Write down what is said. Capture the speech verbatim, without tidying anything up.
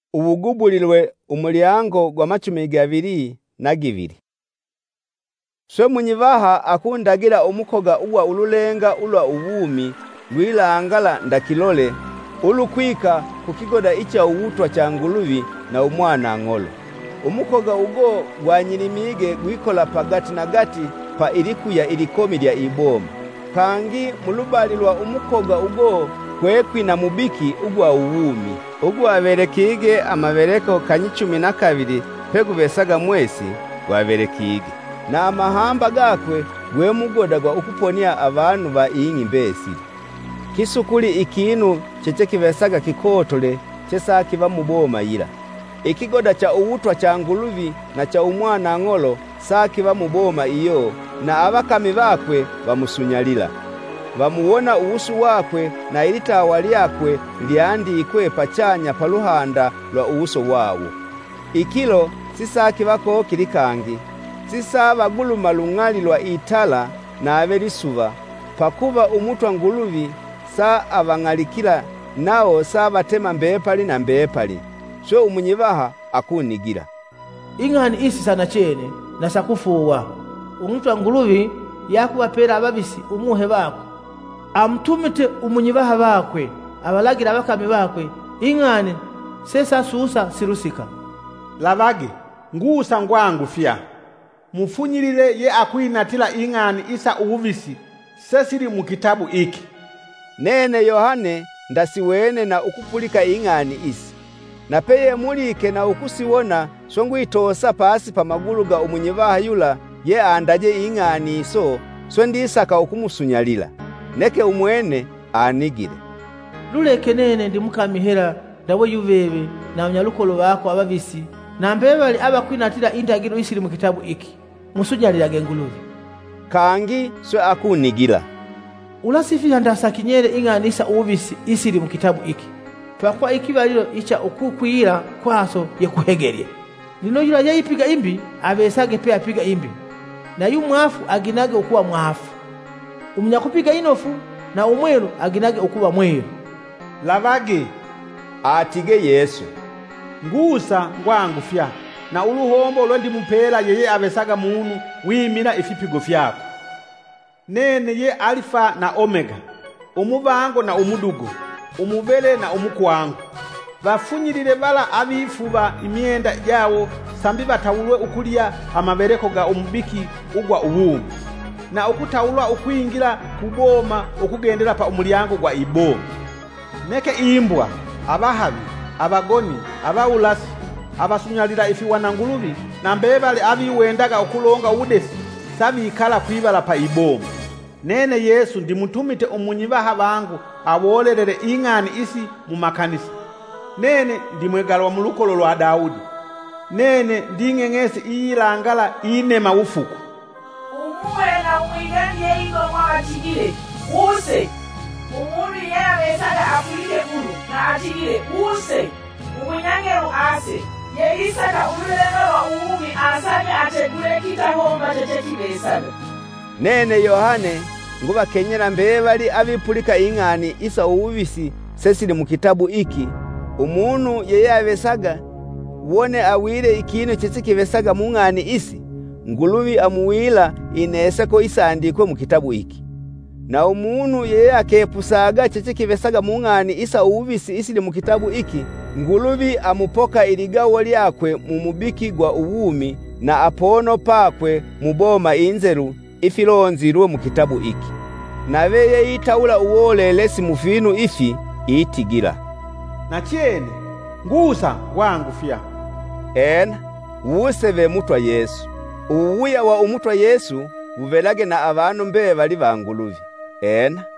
ubugubulilwe umulyango gwa machumi gabiri na gibiri. Swe munyivaha akundagira umukoga uwa ululenga ulwa ubumi lwilangala ndakilole ulukwika kukigoda icha uwutwa cha nguluvi na umwana ng'olo. Umukoga ugo gwanyirimige gwikola pagati na gati pa ilikuya ilikomi lya iboma. Kangi mulubalilwa umukoga ugo kwekwi na mubiki ugwa uwumi. Ugwa verekige amavereko kanyichumi na kabiri pegubesaga mwesi gwaverekige. Na amahamba gakwe gwe mugoda gwa ukuponia abantu ba ingi mbesi. Kisukuli ikinu cheche kivesaga kikotole chesa kiva muboma yila. Ikigoda cha uwutwa cha nguluvi na cha umwana ng'olo saa kiva muboma iyo na abakami bakwe bamusunyalila. Bamuwona uwusu wakwe na ilitawa lyakwe lyandikwe pachanya paluhanda lwa uwuso wawo. Ikilo sisa kivako kilikangi. Sisa baguluma lungali lwa itala na avelisuva. Pakuva umutwa nguluvi saa abangalikila nao saa batema mbepali na mbepali. Swe umunyivaha akunigira. Ingani isi sana chene na sakufuwa. Umutwa nguluvi yakuwapera ababisi umuhe bako. Amtumite umunyivaha bakwe abalagira abakami bakwe ingani sesa susa sirusika. Lavage ngusa ngwangu fya mufunyilile ye akwinatila ingani isa uvisi sesiri mu kitabu iki. Nene Yohane ndasiwene na ukupulika ingani isi. Na peye mulike na ukusiwona songu itosa pasi pa maguluga umunyivaha yula ye andaje ingani iso swendisaka ukumusunyalila. Neke umwene anigire. Luleke nene ndi mukamihera dawe yuveve na unyalukolo bako abavisi na mbebali abakwinatira indagiro isiri mu kitabu iki musunyalilage nguluvi. Kangi swe akunigira. Ulasifia ndasa kinyere ingani isa uvisi isiri mu kitabu iki. Pakwa ikibalilo icha ukukwira kwaso ye kuhegerye. Lino yula yayipiga imbi abesage pe apiga imbi. Na yu mwafu aginage ukuwa mwafu. Umunyakupiga inofu na umwelu aginage ukuwa mwelu. Lavage atige Yesu. Ngusa ngwangu fya na uluhombo lwendi mupela yeye abesaga munu wimira ifipigo fyako. Nene ye Alfa na Omega, umubango na umudugo, umubele na umukwangu. Bafunyilile bala abifuba imienda yawo sambi batawulwe ukulia amabereko ga umubiki ugwa uwumu. Na ukutawulwa ukwingira kuboma ukugendera pa umulyango gwa iboma. Neke imbwa, abahabi, abagoni, abawulasi, abasunyalira ifiwana nguluvi na mbebale abiwendaga okulonga udesi sabikala kwibala pa iboma. Nene Yesu ndimutumite umunyivaha bangu abolelele ingani isi mu makanisa. Nene ndimwegalwa mu lukolo lwa Daudi. Nene ndingengesi iyilangala inema ufuku. Umuwena umwiganye ingo mwachigile use. Umuntu yabesaga afulile bulu na achigile use. Umunyangero ase. Yeisaka ululenga wa uumi asanye ategule kitahomba cheche kibesaga. Nene Yohane nguba kenyera mbebali abipulika ingani isa uwisi sesili mu kitabu iki. Umuntu yeye abesaga wone awire ikino cheche kibesaga mu ngani isi. Nguluvi amuwila inese ko isandikwe mu kitabu iki. Na umuntu yeye akepusaga cheche kibesaga mu ngani isa uwisi isili mu kitabu iki. Nguluvi amupoka iligawo lyakwe mu mubiki gwa uwumi na apono pakwe muboma inzeru ifilonzirwe mu kitabu iki. Na veye itawula uwolelesi mufinu ifi itigira. Na chene ngusa wangu fya. Ena uwuseve mutwa Yesu. Uwuya wa umutwa Yesu uvelage na abantu mbe bali banguluvi. Ena